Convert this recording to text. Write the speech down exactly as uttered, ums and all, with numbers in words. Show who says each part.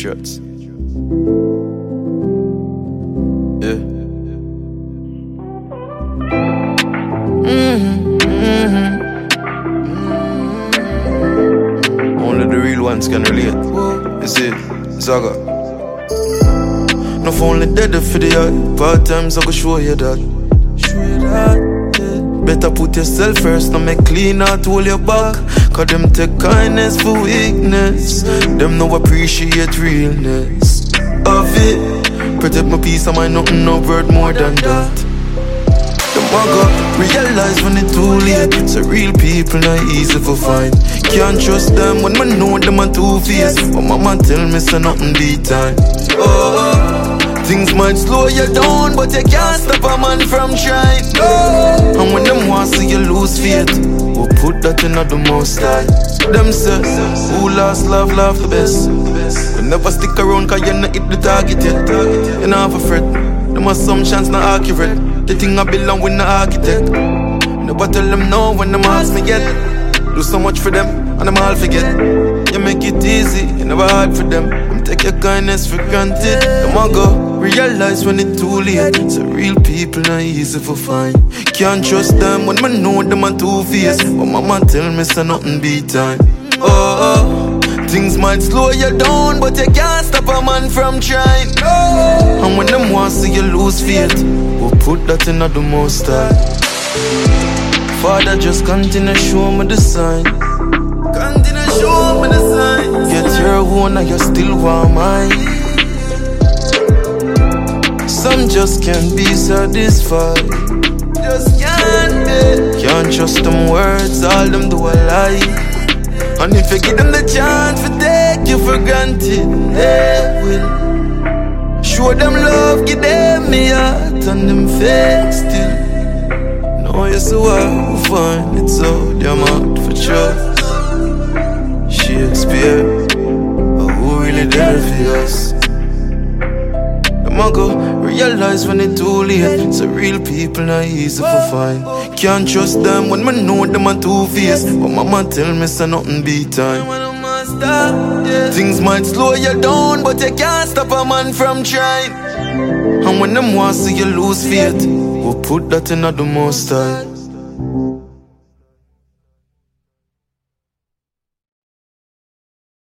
Speaker 1: Patriots. Yeah. Mm-hmm. Mm-hmm. Mm-hmm. Only the real ones can relate. You see, Zaga. Not only dead for the art, part times I go show you that. Show you that. Yeah. Better put yourself first, not make clean out, hold your back. Cause them take kindness for weakness. Them no appreciate realness of it. Protect my peace of mind, nothing no worth more than that. Them I go realize when it's too late. So real people not easy to find. Can't trust them when I know them are two-faced. But mama tell me so nothing beat time. Oh, things might slow you down, but you can't stop a man from trying. Oh, and when them want to see you lose faith, we'll put that in the most high. Them say, who lost love, love the best. You never stick around cause you not hit the target yet. You not have a fret, them assumptions not accurate. The thing I belong with the architect. Never tell them no when them ask me yet. Do so much for them and them all forget. You make it easy, you never hard for them. Them take your kindness for granted. Them I go realize when it's too late. So real people not easy to find. Can't trust them when I know them are two-faced. But mama tell me so nothing beat time. Oh, things might slow you down, but you can't stop a man from trying. Oh, and when them want to see you lose faith, we'll put that in the most high. Father, just continue show me the sign. Continue show me the sign. Get your own and you still want mine. Some just can't be satisfied. Just can't be. Can't trust them words, all them do a lie. And if you give them the chance to take you for granted, they will. Show them love, give them me heart and them fake still. No, you so hard to find it so damn hard for trust. Shakespeare, oh, who really there for us? Them I go realize when it's too late. So real people not easy to find. Can't trust them when I know them are two-faced. But mama tell me so nothing beat time. Things might slow you down, but you can't stop a man from trying. And when them want to see you lose faith, we'll put that in the most high.